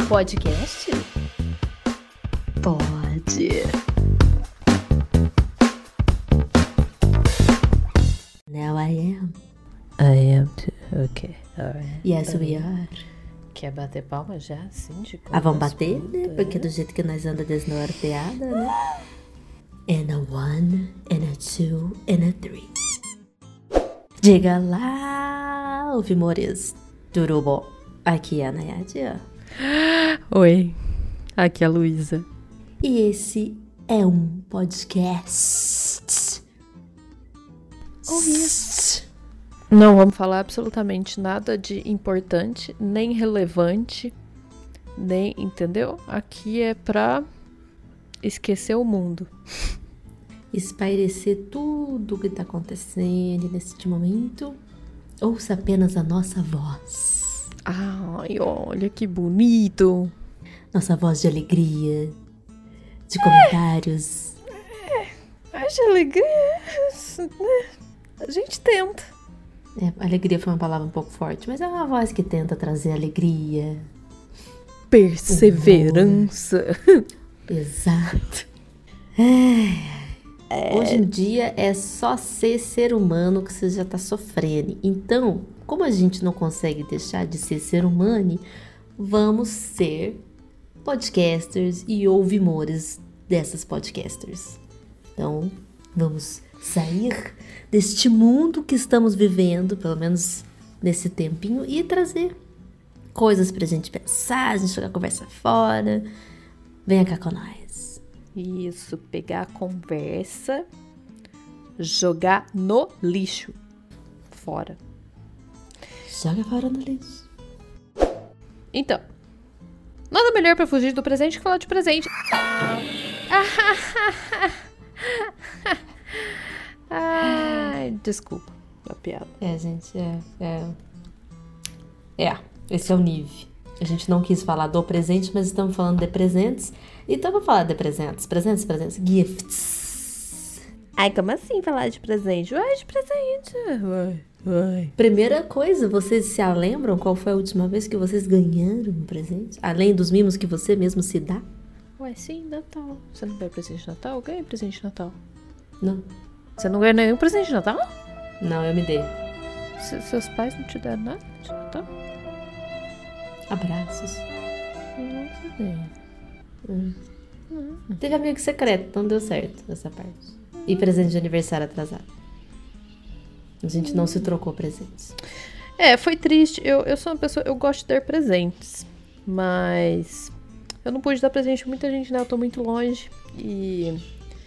Podcast? Pode. Now I am. I am too. Ok, alright. Yes, we are. Quer bater palma já, assim, de vamos bater, né? Porque do jeito que nós anda desnorteada, né? And a one, and a two, and a three. Diga lá, ouvimores. Tudo bom? Aqui é a Nayade. Oi, aqui é a Luísa. E esse é um podcast. Não vamos falar absolutamente nada de importante, nem relevante, nem, entendeu? Aqui é pra esquecer o mundo. Espairecer tudo o que tá acontecendo neste momento. Ouça apenas a nossa voz. Ai, olha que bonito. Nossa voz de alegria, de comentários. De alegria, a gente tenta. Alegria foi uma palavra um pouco forte, mas é uma voz que tenta trazer alegria. Perseverança. Exato. Hoje em dia é só ser humano que você já tá sofrendo. Então, como a gente não consegue deixar de ser humano, vamos ser podcasters e ouvimores dessas podcasters. Então, vamos sair deste mundo que estamos vivendo, pelo menos nesse tempinho, e trazer coisas pra gente pensar, a gente jogar a conversa fora. Venha cá com nós. Isso, pegar a conversa, jogar no lixo. Fora. Joga fora no lixo. Então, nada melhor pra fugir do presente que falar de presente. Ai, desculpa a piada. Gente, esse é o nível. A gente não quis falar do presente, mas estamos falando de presentes. Então vamos falar de presentes. Presentes. Gifts. Ai, como assim falar de presente? Ué, de presente. Ué. Primeira coisa, vocês se lembram qual foi a última vez que vocês ganharam um presente? Além dos mimos que você mesmo se dá? Ué, sim, Natal. Você não ganha presente de Natal? Eu ganhei presente de Natal. Não. Você não ganhou nenhum presente de Natal? Não, eu me dei. Seus pais não te deram nada de Natal? Abraços. Nossa, bem. Teve amigo secreto, não deu certo essa parte. E presente de aniversário atrasado. A gente não se trocou presentes. Foi triste. Eu sou uma pessoa, eu gosto de dar presentes, mas eu não pude dar presente pra muita gente, né? Eu tô muito longe e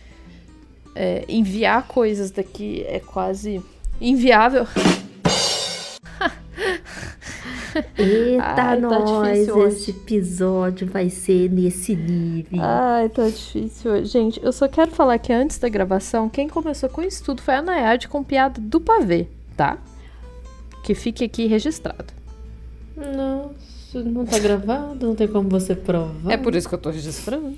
enviar coisas daqui é quase inviável. Eita, Ai, nós, difícil hoje. esse episódio vai ser nesse nível. Ai, tá difícil hoje. Gente, eu só quero falar que antes da gravação, quem começou com isso tudo foi a Nayade com piada do pavê, tá? Que fique aqui registrado. Não, isso não tá gravado, não tem como você provar. É por isso que eu tô registrando.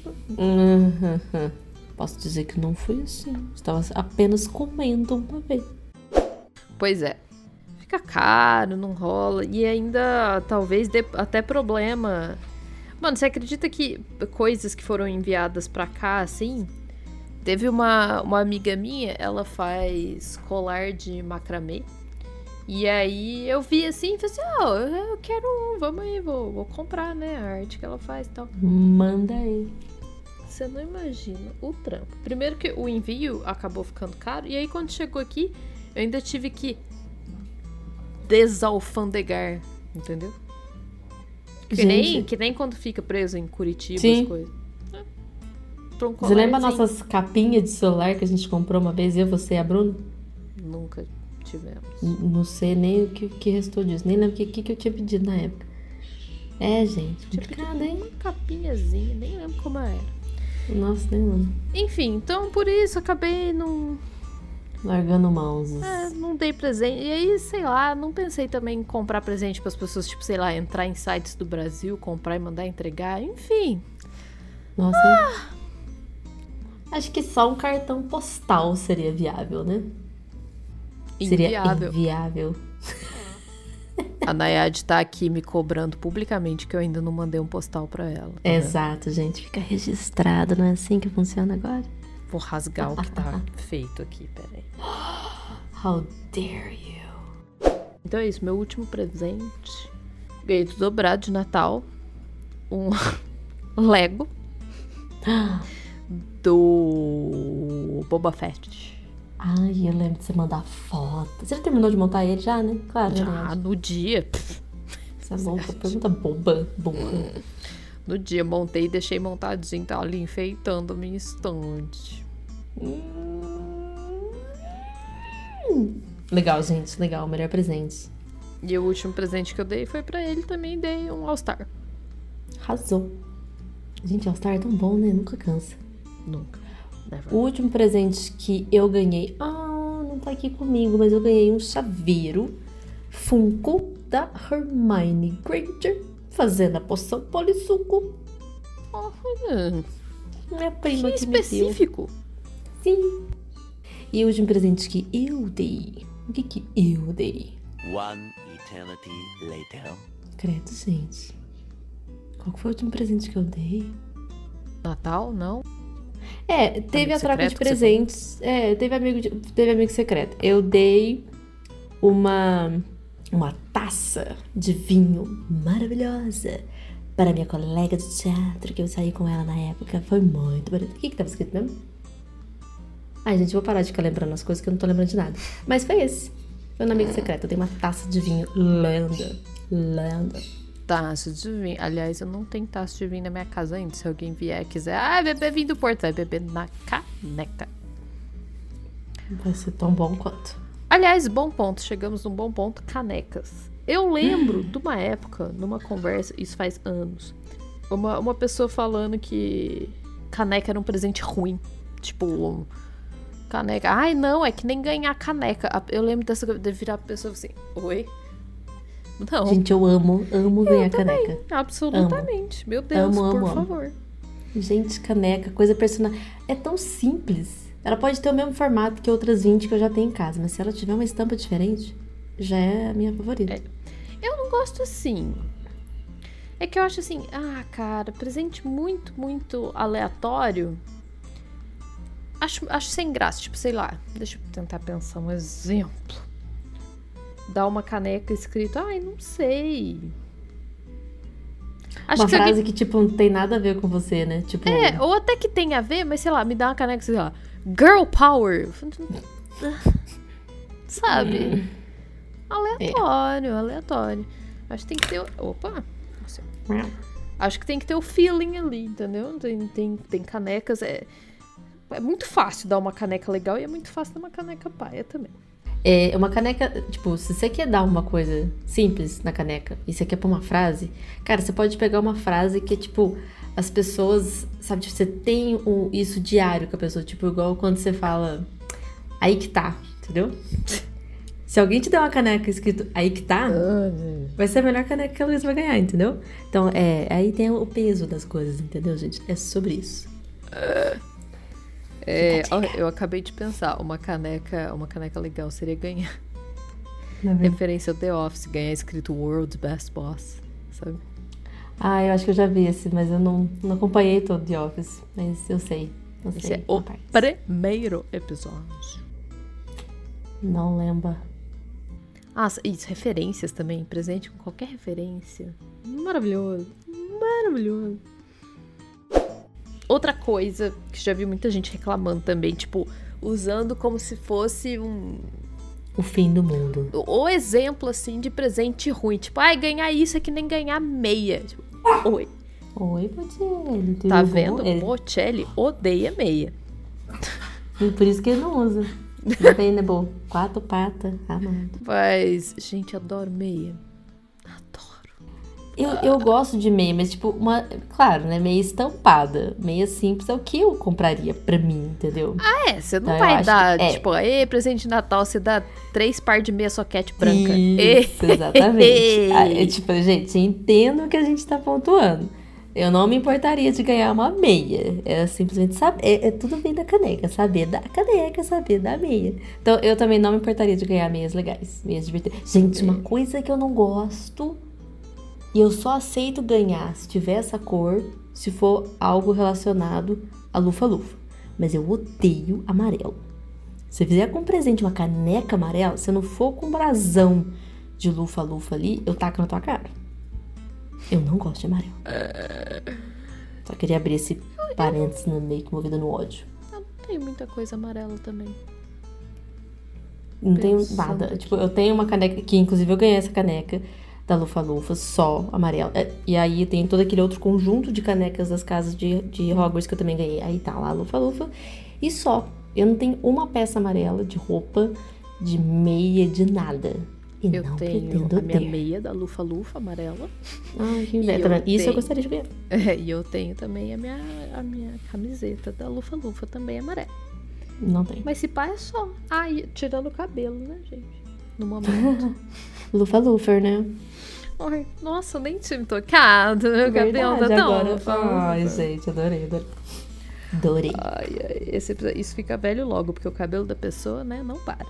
Posso dizer que não foi assim. Estava apenas comendo uma vez. Pois é. Fica caro, não rola. E ainda talvez dê até problema. Mano, você acredita que coisas que foram enviadas pra cá, assim? Teve uma amiga minha, ela faz colar de macramê. E aí eu vi assim e falei assim, eu quero um, vamos aí, vou comprar, né, a arte que ela faz e tal. Manda aí. Você não imagina o trampo. Primeiro que o envio acabou ficando caro. E aí quando chegou aqui, eu ainda tive que desalfandegar, entendeu? Que nem quando fica preso em Curitiba, sim, as coisas. Você lembra nossas capinhas de celular que a gente comprou uma vez, eu, você e a Bruna? Nunca tivemos. Não sei nem o que restou disso, nem lembro o que eu tinha pedido na época. Gente, complicado, hein? Uma capinhazinha, nem lembro como era. Nossa, nem lembro. Enfim, então por isso acabei não... Largando mãos. Não dei presente. E aí, sei lá, não pensei também em comprar presente pras pessoas, tipo, sei lá, entrar em sites do Brasil, comprar e mandar entregar, enfim. Nossa. Acho que só um cartão postal seria viável, né? Inviável. Seria inviável. A Nayade tá aqui me cobrando publicamente que eu ainda não mandei um postal pra ela. Tá Exato, gente. Fica registrado, não é assim que funciona agora? Vou rasgar o que tá feito aqui, peraí. How dare you? Então é isso, meu último presente. Ganhei do dobrado de Natal. Um Lego do Boba Fett. Ai, eu lembro de você mandar foto. Você já terminou de montar ele já, né? Claro, Já, no dia. Essa louca, pergunta boba. No dia, montei e deixei montadinho. Tá ali enfeitando a minha estante. Legal, gente. Legal. Melhor presente. E o último presente que eu dei foi pra ele também. Dei um All-Star. Arrasou. Gente, All-Star é tão bom, né? Nunca cansa. Nunca. Never. O último presente que eu ganhei... não tá aqui comigo, mas eu ganhei um chaveiro Funko da Hermione Granger fazendo a poção polissuco. Minha prima Que que me deu. específico. Sim. E o último presente que eu dei... O que eu dei? One eternity later. Credo, gente. Qual que foi o último presente que eu dei? Natal, não? Teve Amigo a troca de secreto que você presentes. Teve amigo secreto. Eu dei uma taça de vinho maravilhosa para minha colega de teatro, que eu saí com ela na época. Foi muito bonito. O que tava escrito mesmo? Ai, gente, vou parar de ficar lembrando as coisas que eu não tô lembrando de nada. Mas foi esse. Foi um amigo secreto. Eu dei uma taça de vinho lenda. Taça de vinho. Aliás, eu não tenho taça de vinho na minha casa ainda. Se alguém vier e quiser, beber vinho do Porto, vai beber na caneca. Vai ser tão bom quanto. Aliás, bom ponto. Chegamos num bom ponto. Canecas. Eu lembro de uma época, numa conversa, isso faz anos, uma pessoa falando que caneca era um presente ruim. Tipo, caneca. Ai, não, é que nem ganhar caneca. Eu lembro de virar pra pessoa assim, oi? Não. Gente, eu amo ganhar caneca. Absolutamente. Amo. Meu Deus, por favor. Gente, caneca, coisa personal. É tão simples. Ela pode ter o mesmo formato que outras 20 que eu já tenho em casa, mas se ela tiver uma estampa diferente, já é a minha favorita. Eu não gosto assim. É que eu acho assim, cara, presente muito, muito aleatório. Acho sem graça. Tipo, sei lá, deixa eu tentar pensar um exemplo. Dar uma caneca escrito, não sei. Acho uma que frase que, tipo, não tem nada a ver com você, né? Tipo... ou até que tem a ver, mas sei lá, me dá uma caneca, sei lá, Girl Power. Sabe? Aleatório. Acho que tem que ter... Opa! Acho que tem que ter o feeling ali, entendeu? Tem canecas... É muito fácil dar uma caneca legal e é muito fácil dar uma caneca paia também. É uma caneca, tipo, se você quer dar uma coisa simples na caneca e você quer pôr uma frase, cara, você pode pegar uma frase que é, tipo, as pessoas, sabe, tipo, você tem isso diário com a pessoa, tipo, igual quando você fala, aí que tá, entendeu? Se alguém te der uma caneca escrito aí que tá, vai ser a melhor caneca que a Luísa vai ganhar, entendeu? Então, aí tem o peso das coisas, entendeu, gente? É sobre isso. Eu acabei de pensar, uma caneca legal seria ganhar. Referência ao The Office, ganhar escrito World's Best Boss, sabe? Eu acho que eu já vi esse, mas eu não acompanhei todo The Office, mas eu sei. Esse é o primeiro episódio. Não lembro. Isso, referências também, presente com qualquer referência. Maravilhoso. Outra coisa que já vi muita gente reclamando também, tipo, usando como se fosse o fim do mundo. O exemplo, assim, de presente ruim. Tipo, ganhar isso é que nem ganhar meia. Tipo, oi. Oi, Bocelli. Tá vendo? Bocelli odeia meia. E por isso que ele não usa. Bem, né, Bo? 4 patas. Amado. Mas, gente, adoro meia. Eu gosto de meia, mas tipo, claro, né, meia estampada. Meia simples é o que eu compraria pra mim, entendeu? Você não vai dar, tipo, presente de Natal, você dá 3 par de meia soquete branca. Isso, exatamente. Tipo, gente, entendo o que a gente tá pontuando. Eu não me importaria de ganhar uma meia. É simplesmente saber. É tudo bem da caneca. Saber da caneca, saber da meia. Então, eu também não me importaria de ganhar meias legais. Meias divertidas. Gente, uma coisa que eu não gosto. E eu só aceito ganhar se tiver essa cor. Se for algo relacionado a lufa-lufa. Mas eu odeio amarelo. Se fizer com presente uma caneca amarela, se não for com brasão de lufa-lufa ali, eu taco na tua cara. Eu não gosto de amarelo. Só queria abrir esse parênteses no meio que movida no ódio. Eu não tenho muita coisa amarela também. Não tenho Pensando nada. aqui. Tipo, eu tenho uma caneca que, inclusive, eu ganhei essa caneca da Lufa-Lufa, só amarela. E aí tem todo aquele outro conjunto de canecas das casas de Hogwarts que eu também ganhei. Aí tá lá a Lufa-Lufa. E só. Eu não tenho uma peça amarela de roupa, de meia, de nada. E Eu não tenho pretendo a minha ter. meia da Lufa-Lufa amarela. Ai, que E inveja. eu Tá vendo? Isso eu tenho. gostaria de ganhar. E eu tenho também a minha camiseta da Lufa-Lufa também amarela. Não tenho. Mas se pá é só. Ai, tirando o cabelo, né, gente? No momento. Lufa-Lufer, né? Ai, nossa, eu nem tinha me tocado. Meu cabelo tá Verdade, tão agora. Lufa-Lufa. Ai, gente, adorei. Adorei. Ai, isso fica velho logo, porque o cabelo da pessoa, né, não para.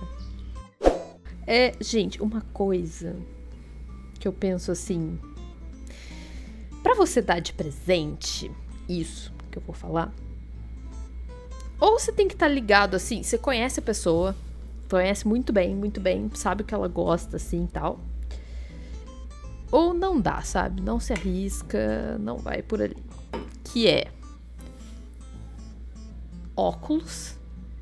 Gente, uma coisa que eu penso assim, pra você dar de presente, isso que eu vou falar, ou você tem que estar ligado assim, você conhece a pessoa, conhece muito bem, sabe o que ela gosta assim e tal, ou não dá, sabe? Não se arrisca, não vai por ali. Que é óculos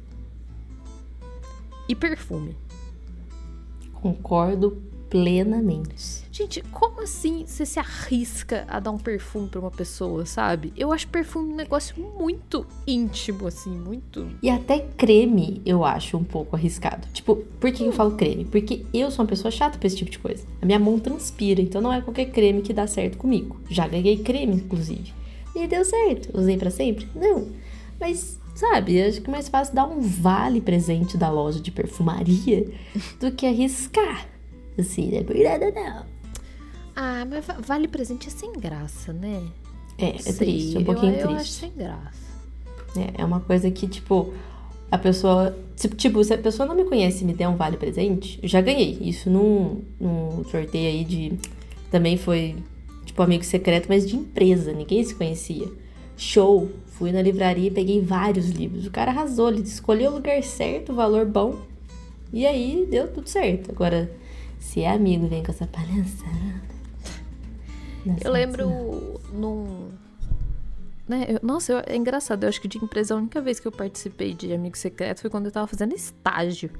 e perfume. Concordo plenamente. Gente, como assim você se arrisca a dar um perfume pra uma pessoa, sabe? Eu acho perfume um negócio muito íntimo, assim, muito... E até creme eu acho um pouco arriscado. Tipo, por que eu falo creme? Porque eu sou uma pessoa chata pra esse tipo de coisa. A minha mão transpira, então não é qualquer creme que dá certo comigo. Já ganhei creme, inclusive. E deu certo. Usei pra sempre? Não. Mas, sabe, eu acho que é mais fácil dar um vale presente da loja de perfumaria do que arriscar. Assim, não é verdade, não. Ah, mas vale presente é sem graça, né? É Sei, triste, é um pouquinho eu acho triste. sem graça. É uma coisa que, tipo, a pessoa... Tipo, se a pessoa não me conhece e me der um vale presente, eu já ganhei. Isso num sorteio aí de... Também foi, tipo, amigo secreto, mas de empresa. Ninguém se conhecia. Show! Fui na livraria e peguei vários livros. O cara arrasou, ele escolheu o lugar certo, o valor bom. E aí, deu tudo certo. Agora, se é amigo e vem com essa palhaçada... Eu lembro num... Né, é engraçado, eu acho que de empresa a única vez que eu participei de Amigo Secreto foi quando eu tava fazendo estágio.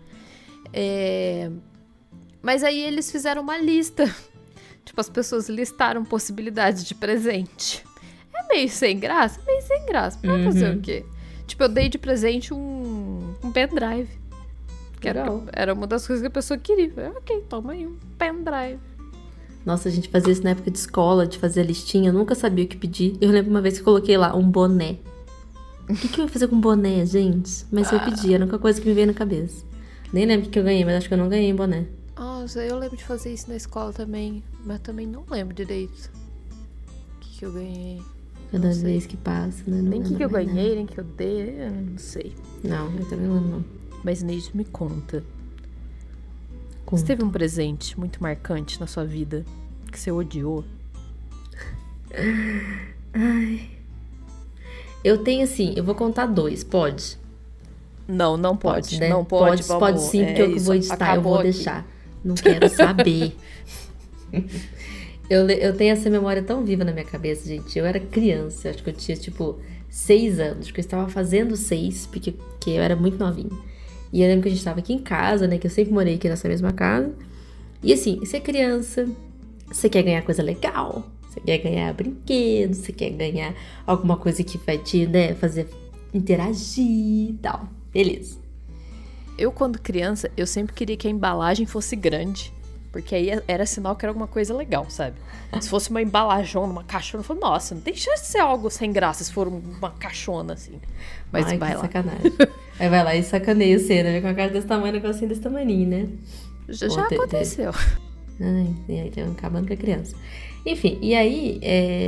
Mas aí eles fizeram uma lista. Tipo, as pessoas listaram possibilidades de presente. É meio sem graça? Meio sem graça. Pra fazer o quê? Tipo, eu dei de presente um pendrive. Que era uma das coisas que a pessoa queria. Eu falei, ok, toma aí um pendrive. Nossa, a gente fazia isso na época de escola, de fazer a listinha. Eu nunca sabia o que pedir. Eu lembro uma vez que eu coloquei lá um boné. O que eu ia fazer com boné, gente? Mas eu pedi, era a única coisa que me veio na cabeça. Nem lembro o que eu ganhei, mas acho que eu não ganhei boné. Nossa, eu lembro de fazer isso na escola também. Mas também não lembro direito o que eu ganhei. Cada vez que passa, né? Não Nem o que eu lembro mais ganhei, nada. nem o que eu dei, eu não sei. Não, eu também não lembro, não. Mas Neide, me conta. Conta. Você teve um presente muito marcante na sua vida que você odiou? Ai. Eu tenho assim, eu vou contar 2, pode? Não pode. Né? Não pode, vamos. Pode sim, porque eu que vou editar, eu acabou vou aqui. deixar. Não quero saber. Eu tenho essa memória tão viva na minha cabeça, gente. Eu era criança, acho que eu tinha, tipo, 6 anos. Acho que eu estava fazendo 6, porque eu era muito novinha. E eu lembro que a gente estava aqui em casa, né? Que eu sempre morei aqui nessa mesma casa. E assim, você é criança, você quer ganhar coisa legal. Você quer ganhar brinquedo, você quer ganhar alguma coisa que vai te, né, fazer interagir e tal. Beleza. Eu, quando criança, eu sempre queria que a embalagem fosse grande. Porque aí era sinal que era alguma coisa legal, sabe? Se fosse uma embalajona, uma caixona, eu falei, nossa, não tem chance de ser algo sem graça se for uma caixona, assim. Mas Ai, vai que lá. sacanagem. Aí vai lá e sacaneia você, né? Com a cara desse tamanho, um negocinho desse tamaninho, né? Já Ou aconteceu. Ai, e aí tem acabando com a criança. Enfim, e aí,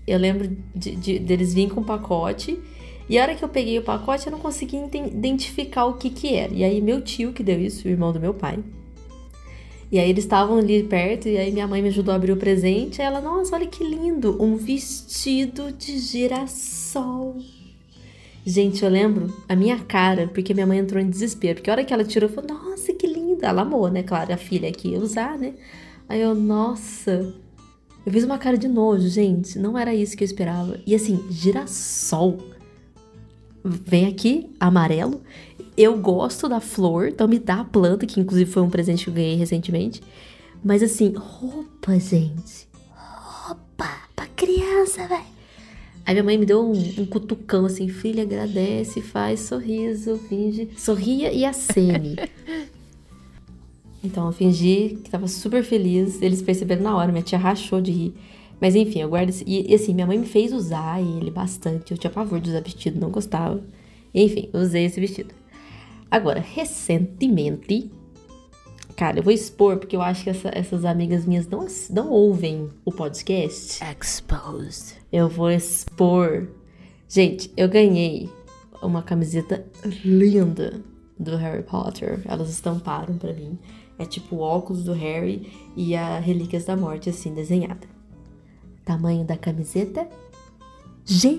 Eu lembro deles virem com o pacote. E a hora que eu peguei o pacote, eu não conseguia identificar o que era. E aí meu tio que deu isso, o irmão do meu pai. E aí eles estavam ali perto, e aí minha mãe me ajudou a abrir o presente. E ela, nossa, olha que lindo, um vestido de girassol. Gente, eu lembro a minha cara, porque minha mãe entrou em desespero. Porque a hora que ela tirou, eu falei, nossa, que lindo. Ela amou, né? Claro, a filha que ia usar, né? Aí eu, nossa... Eu fiz uma cara de nojo, gente. Não era isso que eu esperava. E assim, girassol. Vem aqui, amarelo. Eu gosto da flor, então me dá a planta, que inclusive foi um presente que eu ganhei recentemente. Mas assim, roupa, gente. Roupa pra criança, velho. Aí minha mãe me deu um cutucão assim, filha, agradece, faz sorriso, finge. Sorria e acene. Então eu fingi que tava super feliz. Eles perceberam na hora, minha tia rachou de rir. Mas enfim, eu guardo... E assim, minha mãe me fez usar ele bastante. Eu tinha pavor de usar vestido, não gostava. Enfim, eu usei esse vestido. Agora, recentemente... Cara, eu vou expor, porque eu acho que essas amigas minhas não ouvem o podcast. Exposed. Eu vou expor. Gente, eu ganhei uma camiseta linda do Harry Potter. Elas estamparam pra mim. É tipo o óculos do Harry e a Relíquias da Morte, assim, desenhada. Tamanho da camiseta? G.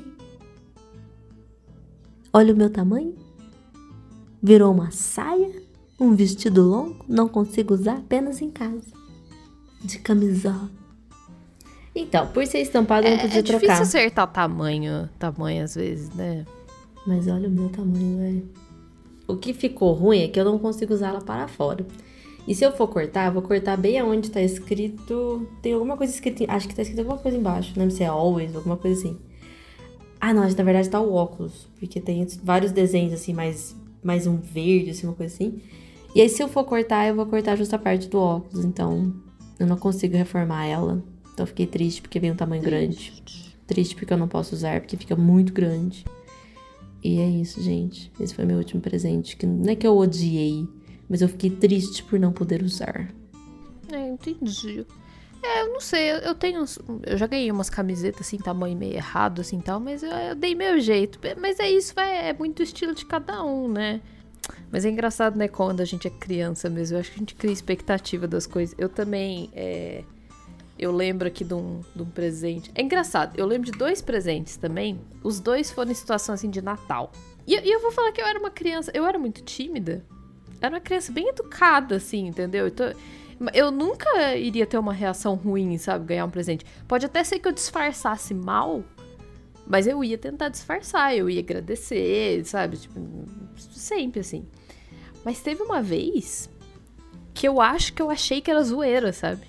Olha o meu tamanho. Virou uma saia, um vestido longo. Não consigo usar, apenas em casa. De camisola. Então, por ser estampado, eu não podia trocar. É difícil acertar tamanho às vezes, né? Mas olha o meu tamanho, velho. O que ficou ruim é que eu não consigo usar ela para fora. E se eu for cortar, eu vou cortar bem aonde tá escrito... Tem alguma coisa escrita... Acho que tá escrito alguma coisa embaixo. Não lembro se é always, alguma coisa assim. Ah, não. Na verdade tá o óculos. Porque tem vários desenhos, assim, mais um verde, assim, uma coisa assim. E aí, se eu for cortar, eu vou cortar justo a parte do óculos. Então, eu não consigo reformar ela. Então, eu fiquei triste porque veio um tamanho grande. Triste porque eu não posso usar, porque fica muito grande. E é isso, gente. Esse foi meu último presente. Que não é que eu odiei, mas eu fiquei triste por não poder usar. Entendi. Eu não sei, eu já ganhei umas camisetas assim, tamanho meio errado, assim, tal, mas eu dei meu jeito. Mas é isso, é muito estilo de cada um, né? Mas é engraçado, né, quando a gente é criança mesmo. Eu acho que a gente cria expectativa das coisas. Eu também, eu lembro aqui de um presente. É engraçado, eu lembro de 2 presentes também. Os 2 foram em situação, assim, de Natal. E eu vou falar que eu era uma criança... Eu era muito tímida. Era uma criança bem educada, assim, entendeu? Então, eu nunca iria ter uma reação ruim, sabe? Ganhar um presente. Pode até ser que eu disfarçasse mal, mas eu ia tentar disfarçar. Eu ia agradecer, sabe? Tipo, sempre, assim. Mas teve uma vez que eu acho que eu achei que era zoeira, sabe?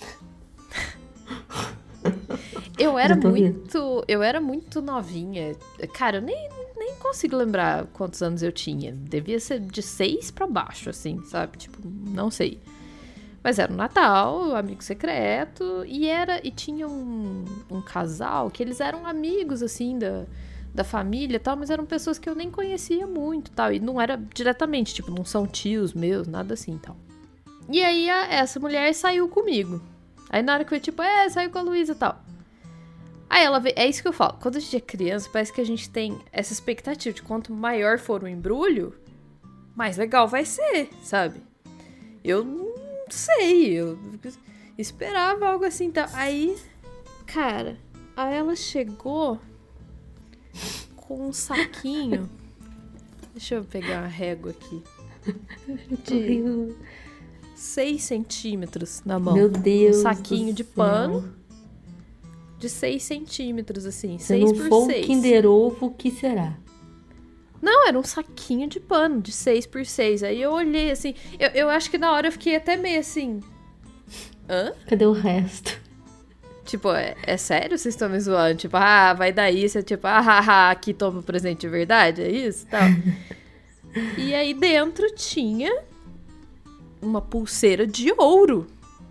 Eu era muito novinha. Cara, eu nem consigo lembrar quantos anos eu tinha. Devia ser de 6 pra baixo, assim, sabe? Tipo, não sei. Mas era o Natal, o amigo secreto. E tinha um casal que eles eram amigos, assim, da família e tal. Mas eram pessoas que eu nem conhecia muito, tal. E não era diretamente, tipo, não são tios meus, nada assim, tal. E aí essa mulher saiu comigo. Aí na hora que eu, tipo, saiu com a Luísa e tal. Aí ela veio, é isso que eu falo, quando a gente é criança, parece que a gente tem essa expectativa de quanto maior for o embrulho, mais legal vai ser, sabe? Eu não sei, eu esperava algo assim, então. Aí, cara, aí ela chegou com um saquinho, deixa eu pegar uma régua aqui, de 6 centímetros na mão. Meu Deus, um saquinho de pano. De 6 centímetros, assim. 6 por 6. Se não for um Kinder Ovo, o que será? Não, era um saquinho de pano, de 6 por 6. Aí eu olhei, assim... Eu acho que na hora eu fiquei até meio assim... Hã? Cadê o resto? Tipo, é sério vocês estão me zoando? Tipo, vai daí. Você tipo, aqui toma o presente de verdade, é isso? Tal. E aí dentro tinha uma pulseira de ouro.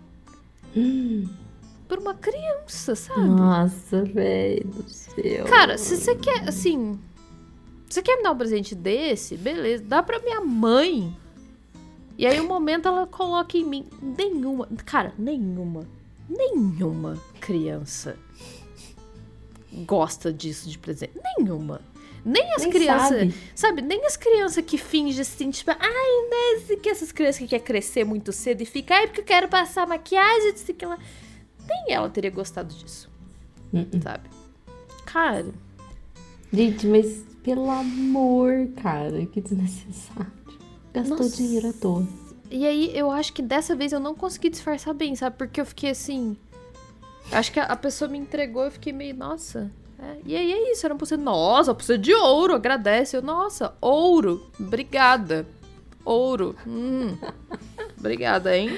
Por uma criança, sabe? Nossa, velho do céu. Cara, se você quer, assim... Você quer me dar um presente desse? Beleza, dá pra minha mãe. E aí, um momento, ela coloca em mim. Nenhuma criança gosta disso de presente. Nenhuma. Nem as Nem crianças, sabe? Nem as crianças que fingem assim, tipo, né, que essas crianças que querem crescer muito cedo e ficam, porque eu quero passar maquiagem, isso que lá. Nem ela teria gostado disso, sabe? Cara. Gente, mas pelo amor, cara, que desnecessário. Gastou dinheiro à toa. E aí, eu acho que dessa vez eu não consegui disfarçar bem, sabe? Porque eu fiquei assim... Acho que a pessoa me entregou, eu fiquei meio, nossa... E aí é isso, era uma pulseira, nossa, pulseira de ouro, agradece. Eu, nossa, ouro, obrigada. Ouro, obrigada, hein?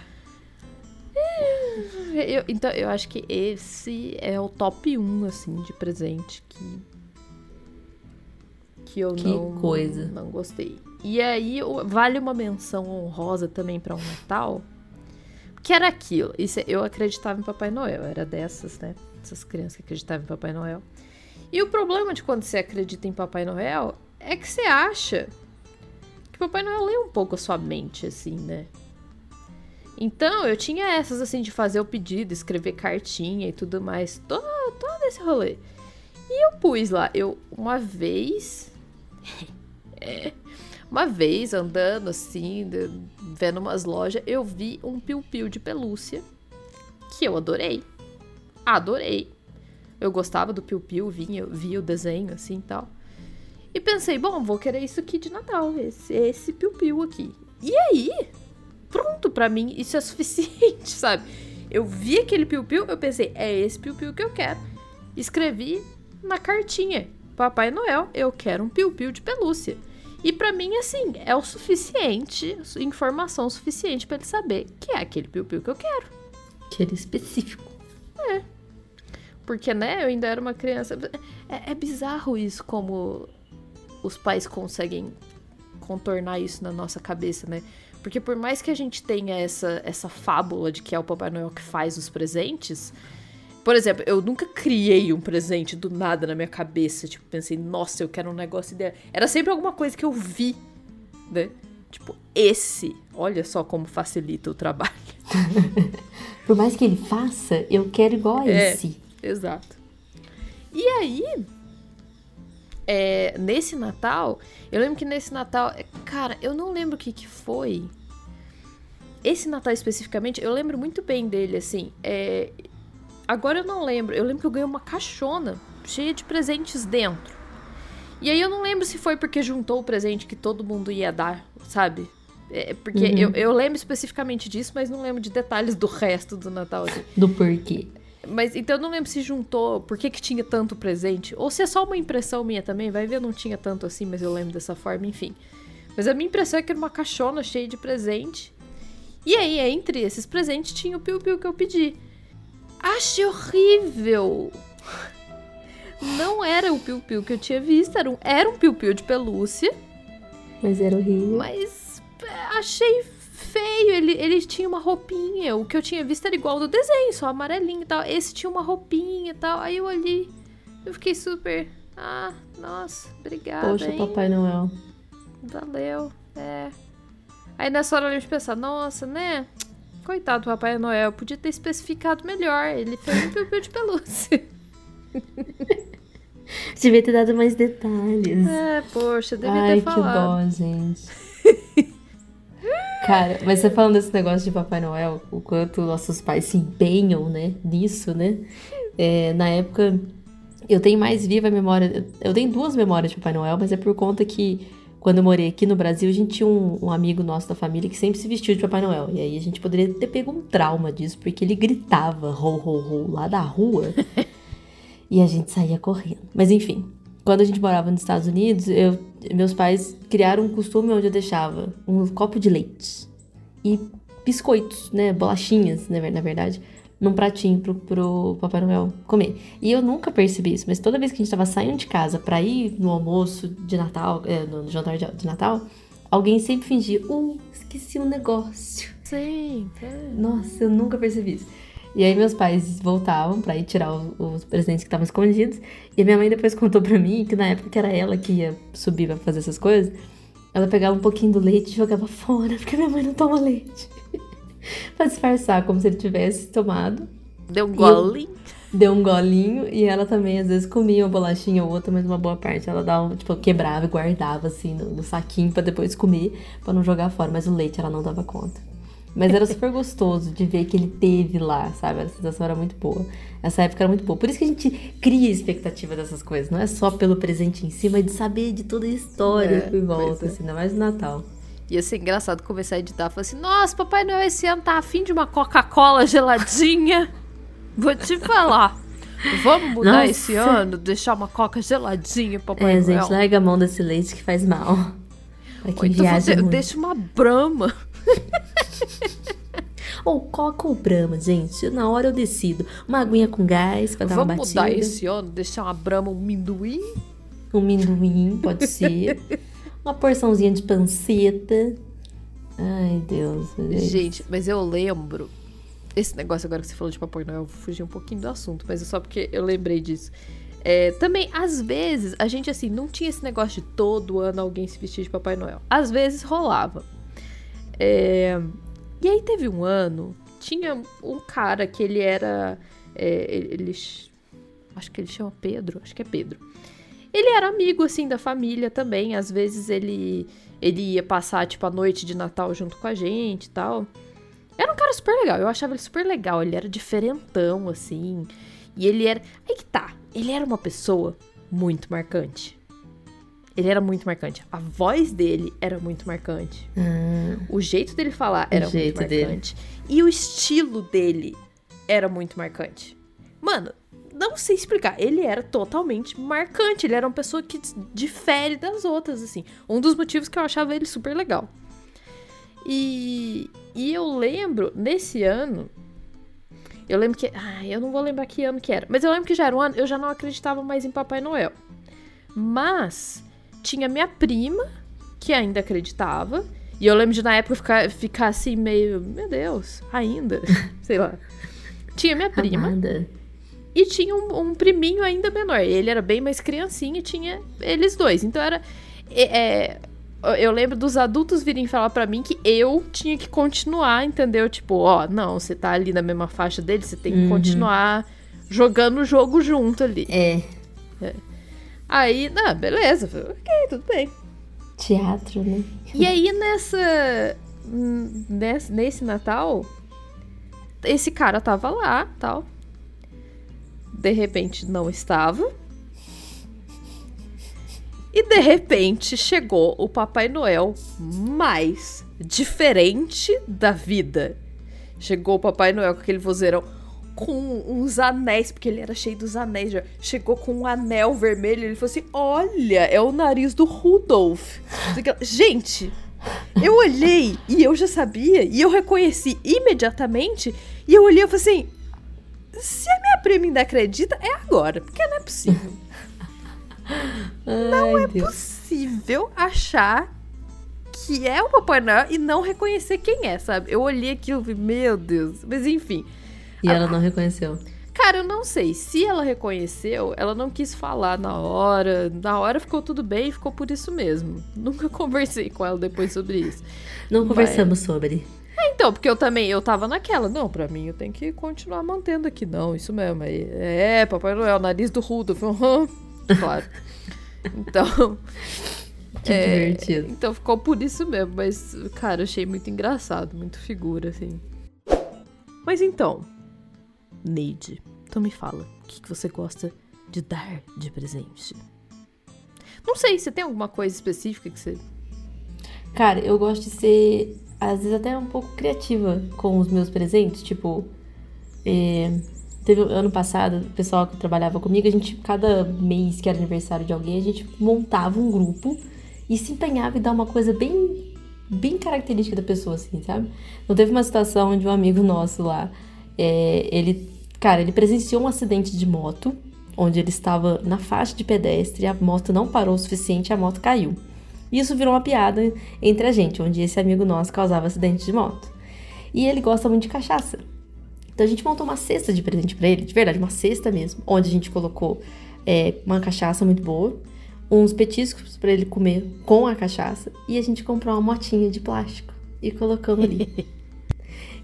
Então, eu acho que esse é o top 1, assim, de presente que eu não gostei. E aí, vale uma menção honrosa também pra um Natal, que era aquilo. Eu acreditava em Papai Noel, era dessas, né? Essas crianças que acreditavam em Papai Noel. E o problema de quando você acredita em Papai Noel é que você acha que Papai Noel lê um pouco a sua mente, assim, né? Então, eu tinha essas, assim, de fazer o pedido, escrever cartinha e tudo mais. Todo esse rolê. E eu pus lá, uma vez... Uma vez, andando assim, vendo umas lojas, eu vi um piu-piu de pelúcia que eu adorei. Adorei. Eu gostava do piu-piu, via o desenho assim e tal. E pensei, bom, vou querer isso aqui de Natal, esse piu-piu aqui. E aí, pronto, pra mim isso é suficiente, sabe? Eu vi aquele piu-piu, eu pensei, é esse piu-piu que eu quero. Escrevi na cartinha, Papai Noel, eu quero um piu-piu de pelúcia. E pra mim, assim, é o suficiente, informação suficiente pra ele saber que é aquele piu-piu que eu quero. Aquele específico. Porque, né, eu ainda era uma criança. É bizarro isso, como os pais conseguem contornar isso na nossa cabeça, né? Porque por mais que a gente tenha essa fábula de que é o Papai Noel que faz os presentes... Por exemplo, eu nunca criei um presente do nada na minha cabeça. Tipo, pensei, nossa, eu quero um negócio ideal. Era sempre alguma coisa que eu vi, né? Tipo, olha só como facilita o trabalho. Por mais que ele faça, eu quero igual a esse. Exato. E aí, nesse Natal, eu lembro que nesse Natal, cara, eu não lembro o que foi. Esse Natal especificamente, eu lembro muito bem dele, assim, agora eu não lembro. Eu lembro que eu ganhei uma caixona cheia de presentes dentro. E aí eu não lembro se foi porque juntou o presente que todo mundo ia dar, sabe? Porque eu lembro especificamente disso, mas não lembro de detalhes do resto do Natal. Assim. Do porquê. Mas então eu não lembro se juntou, por que tinha tanto presente. Ou se é só uma impressão minha também. Vai ver, não tinha tanto assim, mas eu lembro dessa forma, enfim. Mas a minha impressão é que era uma caixona cheia de presente. E aí, entre esses presentes, tinha o piu-piu que eu pedi. Achei horrível. Não era o piu-piu que eu tinha visto, era um piu-piu de pelúcia. Mas era horrível. Mas achei feio, ele tinha uma roupinha. O que eu tinha visto era igual do desenho, só amarelinho e tal. Esse tinha uma roupinha e tal. Aí eu olhei, eu fiquei super... nossa, obrigada, Poxa, hein? Papai Noel. Valeu, Aí nessa hora eu lembro de pensar, nossa, né... Coitado do Papai Noel, podia ter especificado melhor. Ele fez um piu-piu de pelúcia. Devia ter dado mais detalhes. Poxa, devia ter falado. Ai, que dó, gente. Cara, mas você falando desse negócio de Papai Noel, o quanto nossos pais se empenham, né, nisso, né? Na época, eu tenho mais viva a memória... Eu tenho 2 memórias de Papai Noel, mas é por conta que... Quando eu morei aqui no Brasil, a gente tinha um amigo nosso da família que sempre se vestiu de Papai Noel. E aí a gente poderia ter pego um trauma disso, porque ele gritava ho, ho, ho lá da rua e a gente saía correndo. Mas enfim, quando a gente morava nos Estados Unidos, meus pais criaram um costume onde eu deixava um copo de leite e biscoitos, né, bolachinhas, na verdade, num pratinho pro Papai Noel comer. E eu nunca percebi isso, mas toda vez que a gente tava saindo de casa pra ir no almoço de Natal, no jantar de Natal, alguém sempre fingia, esqueci um negócio. Sim. Nossa, eu nunca percebi isso. E aí meus pais voltavam pra ir tirar os presentes que estavam escondidos, e a minha mãe depois contou pra mim que na época que era ela que ia subir pra fazer essas coisas, ela pegava um pouquinho do leite e jogava fora, porque minha mãe não toma leite. Pra disfarçar, como se ele tivesse tomado. Deu um golinho. deu um golinho e ela também às vezes comia uma bolachinha ou outra, mas uma boa parte ela dava, tipo, quebrava e guardava assim no saquinho pra depois comer, pra não jogar fora, mas o leite ela não dava conta. Mas era super gostoso de ver que ele teve lá, sabe? A sensação era muito boa. Essa época era muito boa. Por isso que a gente cria expectativa dessas coisas. Não é só pelo presente em si, mas de saber de toda a história que volta, assim, ainda mais no Natal. Ia ser engraçado começar a editar. Falar assim, nossa, Papai Noel esse ano tá afim de uma Coca-Cola geladinha. Vou te falar. Vamos mudar esse ano, deixar uma Coca geladinha, Papai Noel. Gente, larga a mão desse leite que faz mal. Pra quem então viaja muito. deixa uma Brahma. Ou Coca ou Brahma, gente. Na hora eu decido. Uma aguinha com gás pra dar uma batida. Vamos mudar esse ano, deixar uma Brahma, um minduim. Um minduim, pode ser. Uma porçãozinha de panceta. Ai, Deus. Gente, mas eu lembro... Esse negócio agora que você falou de Papai Noel, eu fugi um pouquinho do assunto, mas é só porque eu lembrei disso. Também, às vezes, a gente, assim, não tinha esse negócio de todo ano alguém se vestir de Papai Noel. Às vezes rolava. E aí teve um ano, tinha um cara que ele era... acho que ele chama Pedro, acho que é Pedro. Ele era amigo, assim, da família também. Às vezes ele ia passar, tipo, a noite de Natal junto com a gente e tal. Era um cara super legal, eu achava ele super legal. Ele era diferentão, assim. E ele era... Aí que tá, ele era uma pessoa muito marcante. Ele era muito marcante. A voz dele era muito marcante. O jeito dele falar era muito marcante. E o estilo dele era muito marcante. Mano, não sei explicar. Ele era totalmente marcante. Ele era uma pessoa que difere das outras, assim. Um dos motivos que eu achava ele super legal. E eu lembro, nesse ano... Eu lembro que... eu não vou lembrar que ano que era. Mas eu lembro que já era um ano... Eu já não acreditava mais em Papai Noel. Mas... Tinha minha prima, que ainda acreditava. E eu lembro de, na época, ficar assim, meio... Meu Deus, ainda? Sei lá. Tinha minha prima. Amada. E tinha um priminho ainda menor. Ele era bem mais criancinha e tinha eles dois. Então era... eu lembro dos adultos virem falar pra mim que eu tinha que continuar, entendeu? Tipo, não, você tá ali na mesma faixa dele, você tem que continuar jogando o jogo junto ali. Aí, beleza. Ok, tudo bem. Teatro, né? E aí, nesse Natal, esse cara tava lá, tal. De repente, não estava. E, de repente, chegou o Papai Noel mais diferente da vida. Chegou o Papai Noel com aquele vozeirão... com uns anéis, porque ele era cheio dos anéis já. Chegou com um anel vermelho, ele falou assim, olha, é o nariz do Rudolph. Gente, eu olhei e eu já sabia, e eu reconheci imediatamente, e eu olhei e falei assim, se a minha prima ainda acredita, é agora, porque não é possível. Não é possível achar que é o Papai Noel e não reconhecer quem é, sabe? Eu olhei aquilo e falei, meu Deus, mas enfim... E ela não reconheceu? Cara, eu não sei. Se ela reconheceu, ela não quis falar na hora. Na hora ficou tudo bem e ficou por isso mesmo. Nunca conversei com ela depois sobre isso. Não conversamos sobre. Então, porque eu tava naquela. Não, pra mim eu tenho que continuar mantendo aqui. Não, isso mesmo. Papai Noel, nariz do Rudolph. Claro. Então... Que divertido. Então ficou por isso mesmo. Mas, cara, eu achei muito engraçado. Muito figura, assim. Mas então... Neide, então me fala, o que você gosta de dar de presente? Não sei, você tem alguma coisa específica que você... Cara, eu gosto de ser, às vezes, até um pouco criativa com os meus presentes. Tipo, teve ano passado, o pessoal que trabalhava comigo, a gente, cada mês que era aniversário de alguém, a gente montava um grupo e se empenhava em dar uma coisa bem característica da pessoa, assim, sabe? Então teve uma situação onde um amigo nosso lá, ele presenciou um acidente de moto, onde ele estava na faixa de pedestre, a moto não parou o suficiente, a moto caiu. Isso virou uma piada entre a gente, onde esse amigo nosso causava acidente de moto. E ele gosta muito de cachaça. Então a gente montou uma cesta de presente pra ele, de verdade, uma cesta mesmo, onde a gente colocou uma cachaça muito boa, uns petiscos pra ele comer com a cachaça, e a gente comprou uma motinha de plástico e colocamos ali.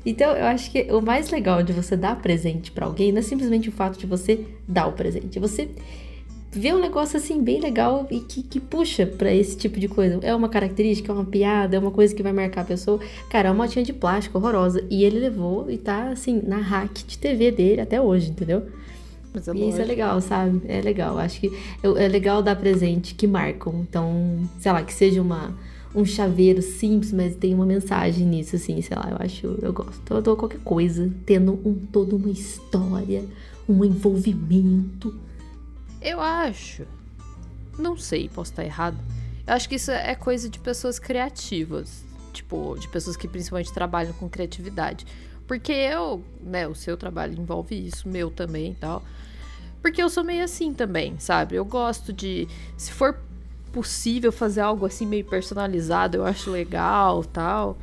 Então, eu acho que o mais legal de você dar presente pra alguém não é simplesmente o fato de você dar o presente. É você ver um negócio assim bem legal e que puxa pra esse tipo de coisa. É uma característica, é uma piada, é uma coisa que vai marcar a pessoa. Cara, é uma motinha de plástico horrorosa. E ele levou e tá, assim, na rack de TV dele até hoje, entendeu? Mas é E isso é lógico. legal, sabe? É legal. Acho que é legal dar presente que marcam. Então, sei lá, que seja um chaveiro simples, mas tem uma mensagem nisso, assim, sei lá, eu gosto. Eu dou qualquer coisa, tendo toda uma história, um envolvimento. Eu acho. Não sei, posso estar errado. Eu acho que isso é coisa de pessoas criativas. Tipo, de pessoas que principalmente trabalham com criatividade. Porque o seu trabalho envolve isso, o meu também e tal. Porque eu sou meio assim também, sabe? Eu gosto de, se for possível fazer algo assim meio personalizado, eu acho legal, tal.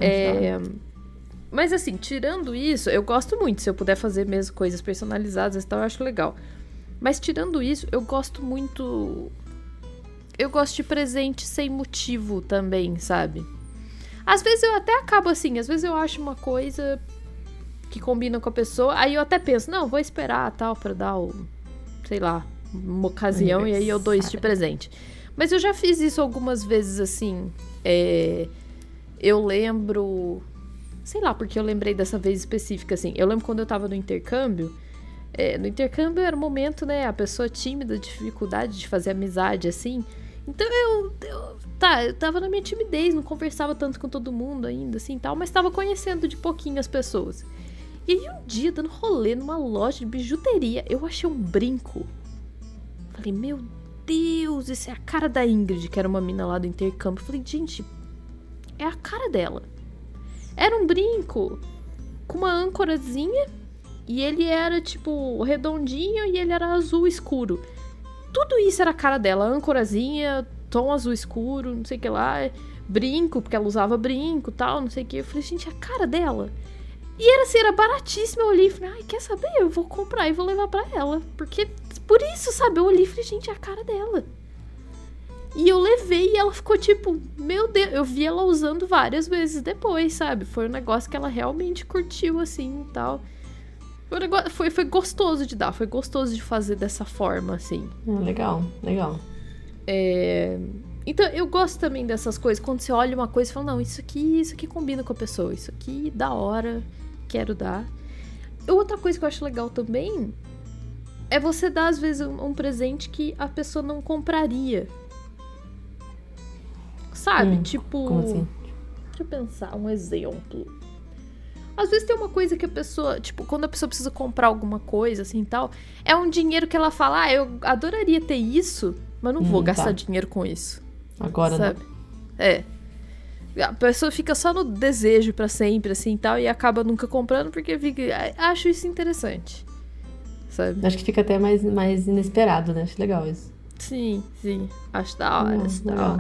Mas assim, tirando isso, eu gosto muito. Se eu puder fazer mesmo coisas personalizadas e tal, eu acho legal. Mas tirando isso, eu gosto muito... Eu gosto de presente sem motivo também, sabe? Às vezes eu até acabo assim, às vezes eu acho uma coisa que combina com a pessoa, aí eu até penso, não, vou esperar tal pra dar sei lá, uma ocasião e aí eu dou isso de presente. Mas eu já fiz isso algumas vezes assim, eu lembro, sei lá, porque eu lembrei dessa vez específica assim, eu lembro quando eu tava no intercâmbio era um momento, né, a pessoa tímida, dificuldade de fazer amizade assim, então eu tava na minha timidez, não conversava tanto com todo mundo ainda, assim, tal, mas tava conhecendo de pouquinho as pessoas. E aí um dia, dando rolê numa loja de bijuteria, eu achei um brinco. Falei, meu Deus, esse é a cara da Ingrid, que era uma mina lá do intercâmbio. Falei, gente, é a cara dela. Era um brinco com uma âncorazinha e ele era, tipo, redondinho e ele era azul escuro. Tudo isso era a cara dela, âncorazinha, tom azul escuro, não sei o que lá, brinco, porque ela usava brinco e tal, não sei o que. Eu falei, gente, é a cara dela. E era assim, era baratíssimo. Eu olhei e falei, ai, quer saber? Eu vou comprar e vou levar pra ela. Porque, por isso, sabe? Eu olhei e falei, gente, é a cara dela. E eu levei e ela ficou tipo, meu Deus. Eu vi ela usando várias vezes depois, sabe? Foi um negócio que ela realmente curtiu, assim, e tal. Foi gostoso de dar, foi gostoso de fazer dessa forma, assim. Legal. Então, eu gosto também dessas coisas. Quando você olha uma coisa e fala, não, isso aqui combina com a pessoa. Isso aqui, da hora, quero dar. Outra coisa que eu acho legal também é você dar, às vezes, um presente que a pessoa não compraria. Sabe? Tipo... Como assim? Deixa eu pensar um exemplo. Às vezes tem uma coisa que a pessoa... Tipo, quando a pessoa precisa comprar alguma coisa, assim, tal... É um dinheiro que ela fala... eu adoraria ter isso... Mas não vou gastar dinheiro com isso. Agora, sabe? Não. A pessoa fica só no desejo pra sempre, assim, tal, e acaba nunca comprando porque acho isso interessante. Sabe? Acho que fica até mais inesperado, né? Acho legal isso. Sim. Acho da hora, legal.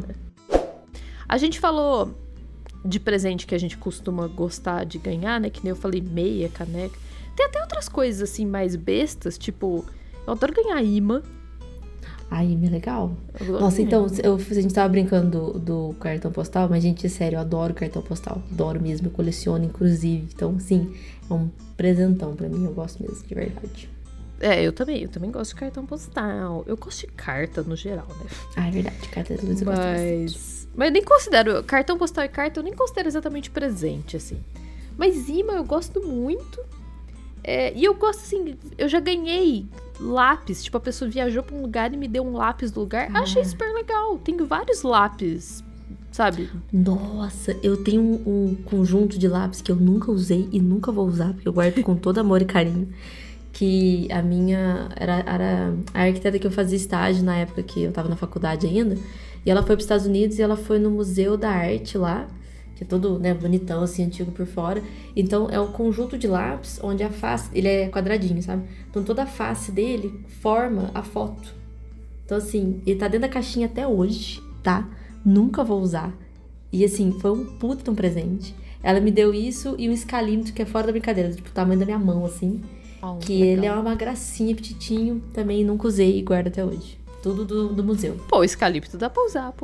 A gente falou de presente que a gente costuma gostar de ganhar, né? Que nem eu falei, meia, caneca. Tem até outras coisas, assim, mais bestas, tipo... Eu adoro ganhar imã. Ai, é legal. Nossa, então, a gente tava brincando do cartão postal, mas, gente, sério, eu adoro cartão postal. Adoro mesmo, eu coleciono, inclusive. Então, sim, é um presentão pra mim, eu gosto mesmo, de verdade. Eu também gosto de cartão postal. Eu gosto de carta, no geral, né? Ah, é verdade, carta de luz eu gosto bastante. Mas eu nem considero, cartão postal e carta, eu nem considero exatamente presente, assim. Mas imã eu gosto muito. E eu gosto, assim, eu já ganhei lápis, tipo, a pessoa viajou pra um lugar e me deu um lápis do lugar. Achei super legal. Tenho vários lápis, sabe? Nossa, eu tenho um conjunto de lápis que eu nunca usei e nunca vou usar, porque eu guardo com todo amor e carinho. Que a minha era a arquiteta que eu fazia estágio na época que eu tava na faculdade ainda. E ela foi pros Estados Unidos e ela foi no Museu da Arte lá, que é todo, né, bonitão, assim, antigo por fora. Então, é um conjunto de lápis onde a face, ele é quadradinho, sabe? Então, toda a face dele forma a foto. Então, assim, ele tá dentro da caixinha até hoje, tá? Nunca vou usar. E, assim, foi um puta de um presente. Ela me deu isso e um escalímetro que é fora da brincadeira, tipo, o tamanho da minha mão, assim. Que legal. Ele é uma gracinha, petitinho, também nunca usei e guardo até hoje. Tudo do museu. Pô, o escalipto dá pra usar, pô.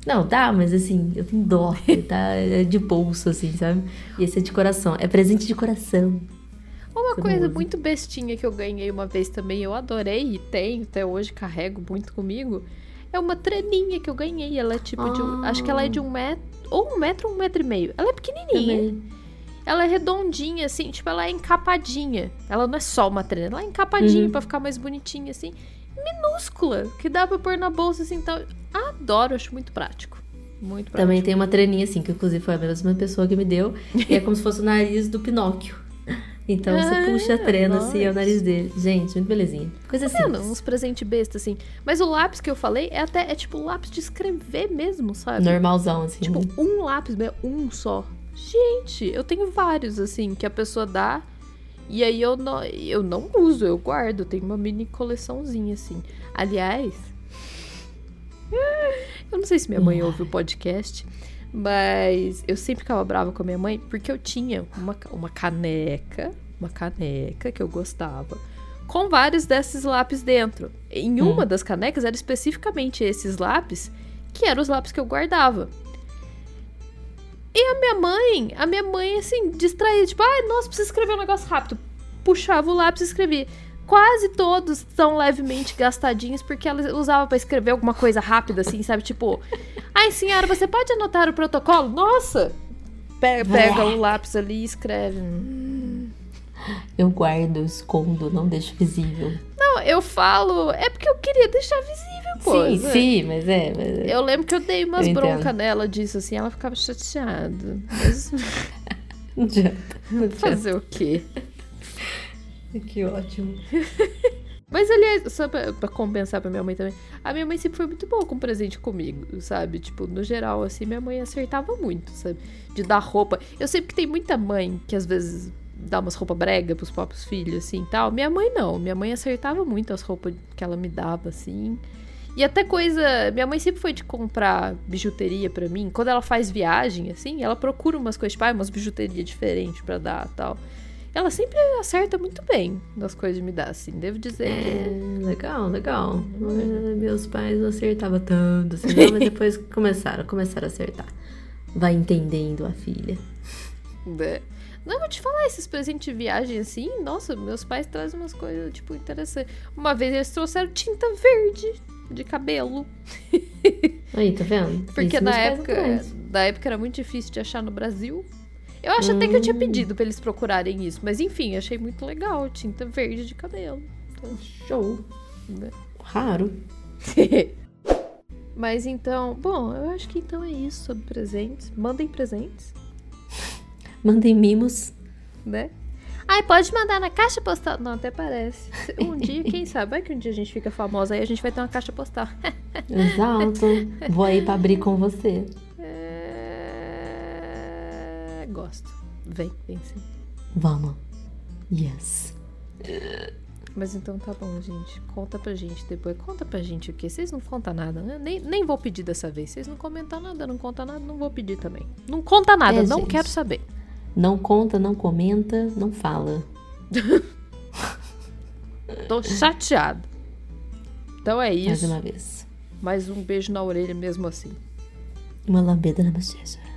Não, dá, mas assim, eu tenho dó, tá? É de bolso, assim, sabe? E esse é de coração. É presente de coração. Uma Você coisa não usa. muito bestinha que eu ganhei uma vez também, eu adorei e tenho, até hoje carrego muito comigo, é uma treninha que eu ganhei. Ela é tipo de acho que ela é de 1 metro, ou 1 metro ou 1,5 metros. Ela é pequenininha. Também. Ela é redondinha, assim, tipo, ela é encapadinha. Ela não é só uma treina, ela é encapadinha pra ficar mais bonitinha, assim. Minúscula, que dá pra pôr na bolsa, assim, tal. Adoro, acho muito prático. Muito prático. Também tem uma treninha, assim, que inclusive foi a mesma pessoa que me deu. E é como se fosse o nariz do Pinóquio. Então você puxa a trena, assim, é o nariz dele. Gente, muito belezinha. Coisa assim. Uns presentes besta, assim. Mas o lápis que eu falei é tipo lápis de escrever mesmo, sabe? Normalzão, assim. Tipo, né? um lápis, um só. Gente, eu tenho vários, assim, que a pessoa dá e aí eu não uso, eu guardo. Eu tenho uma mini coleçãozinha, assim. Aliás, eu não sei se minha mãe ouve o podcast, mas eu sempre ficava brava com a minha mãe porque eu tinha uma caneca que eu gostava, com vários desses lápis dentro. Em uma das canecas era especificamente esses lápis, que eram os lápis que eu guardava. E a minha mãe, assim, distraída, tipo, nossa, preciso escrever um negócio rápido. Puxava o lápis e escrevia. Quase todos estão levemente gastadinhos, porque ela usava pra escrever alguma coisa rápida, assim, sabe? Tipo, senhora, você pode anotar o protocolo? Nossa! Pega o lápis ali e escreve. Eu guardo, escondo, não deixo visível. Não, eu falo, é porque eu queria deixar visível, pô. Sim, né? sim, mas é. Eu lembro que eu dei umas Eu entendo. broncas nela disso, assim, ela ficava chateada. Mas Não adianta. Não adianta. fazer o quê? Que ótimo. Mas, aliás, só pra compensar pra minha mãe também, a minha mãe sempre foi muito boa com presente comigo, sabe? Tipo, no geral, assim, minha mãe acertava muito, sabe? De dar roupa. Eu sei que tem muita mãe que, às vezes, dá umas roupas brega pros próprios filhos, assim, e tal. Minha mãe não. Minha mãe acertava muito as roupas que ela me dava, assim. E até coisa... Minha mãe sempre foi de comprar bijuteria pra mim. Quando ela faz viagem, assim, ela procura umas coisas, tipo, umas bijuterias diferentes pra dar, tal. Ela sempre acerta muito bem das coisas de me dar, assim. Devo dizer que... Legal, legal. Meus pais não acertavam tanto, assim, não, mas depois começaram a acertar. Vai entendendo a filha. Né? Não, vou te falar, esses presentes de viagem, assim, nossa, meus pais trazem umas coisas, tipo, interessantes. Uma vez eles trouxeram tinta verde de cabelo. Aí, tá vendo? Porque Isso na meus pais época, não trazem. era muito difícil de achar no Brasil. Eu acho até que eu tinha pedido pra eles procurarem isso. Mas enfim, achei muito legal. Tinta verde de cabelo. Então, Show. né? Raro. Mas então, bom, eu acho que então é isso sobre presentes. Mandem presentes, Mandem mimos. né? Pode mandar na caixa postal. Não, até parece. Um dia, quem sabe, vai que um dia a gente fica famosa aí, a gente vai ter uma caixa postal. Exato. Vou aí pra abrir com você. Gosto. Vem sim. Vamos. Yes. Mas então tá bom, gente. Conta pra gente depois. Conta pra gente o quê? Vocês não contam nada, né? Nem vou pedir dessa vez. Vocês não comentam nada, não contam nada, não vou pedir também. Não conta nada, não gente. quero saber. Não conta, não comenta, não fala. Tô chateada. Então é Mais isso. uma vez. Mais um beijo na orelha mesmo assim. Uma lambida na bochecha.